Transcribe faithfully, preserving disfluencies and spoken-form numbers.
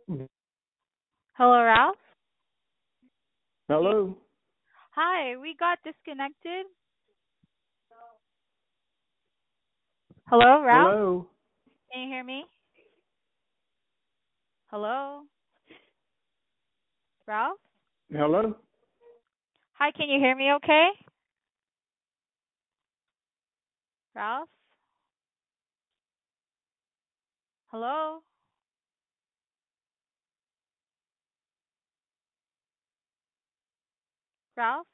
Hello, Ralph? Do you- Hello? Hi, we got disconnected. Hello, Ralph? Hello? Can you hear me? Hello, Ralph? Hello? Hi, can you hear me okay? Ralph? Hello? Ralph?